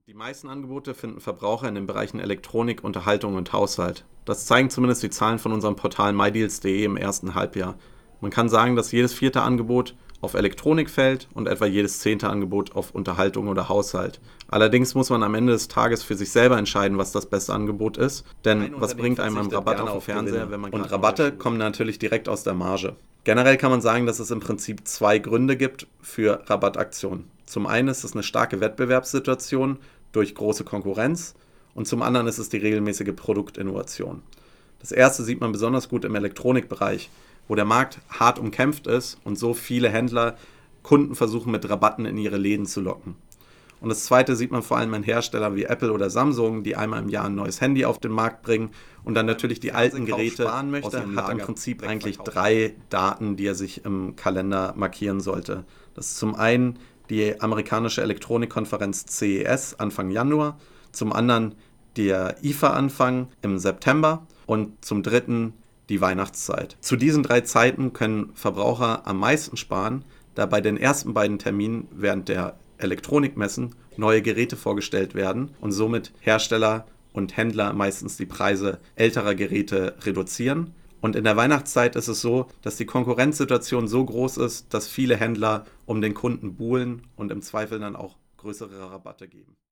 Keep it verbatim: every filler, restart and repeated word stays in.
Die meisten Angebote finden Verbraucher in den Bereichen Elektronik, Unterhaltung und Haushalt. Das zeigen zumindest die Zahlen von unserem Portal mydeals punkt de im ersten Halbjahr. Man kann sagen, dass jedes vierte Angebot auf Elektronik fällt und etwa jedes zehnte Angebot auf Unterhaltung oder Haushalt. Allerdings muss man am Ende des Tages für sich selber entscheiden, was das beste Angebot ist. Denn was bringt einem ein Rabatt auf den Fernseher, wenn man Und Rabatte kommen natürlich direkt aus der Marge. Generell kann man sagen, dass es im Prinzip zwei Gründe gibt für Rabattaktionen. Zum einen ist es eine starke Wettbewerbssituation durch große Konkurrenz und zum anderen ist es die regelmäßige Produktinnovation. Das erste sieht man besonders gut im Elektronikbereich, wo der Markt hart umkämpft ist und so viele Händler Kunden versuchen mit Rabatten in ihre Läden zu locken. Und das zweite sieht man vor allem an Herstellern wie Apple oder Samsung, die einmal im Jahr ein neues Handy auf den Markt bringen und dann natürlich die alten Geräte sparen möchte, hat im Prinzip eigentlich drei Daten, die er sich im Kalender markieren sollte. Das ist zum einen die amerikanische Elektronikkonferenz C E S Anfang Januar, zum anderen der I F A-Anfang im September und zum dritten die Weihnachtszeit. Zu diesen drei Zeiten können Verbraucher am meisten sparen, da bei den ersten beiden Terminen während der Elektronikmessen neue Geräte vorgestellt werden und somit Hersteller und Händler meistens die Preise älterer Geräte reduzieren. Und in der Weihnachtszeit ist es so, dass die Konkurrenzsituation so groß ist, dass viele Händler um den Kunden buhlen und im Zweifel dann auch größere Rabatte geben.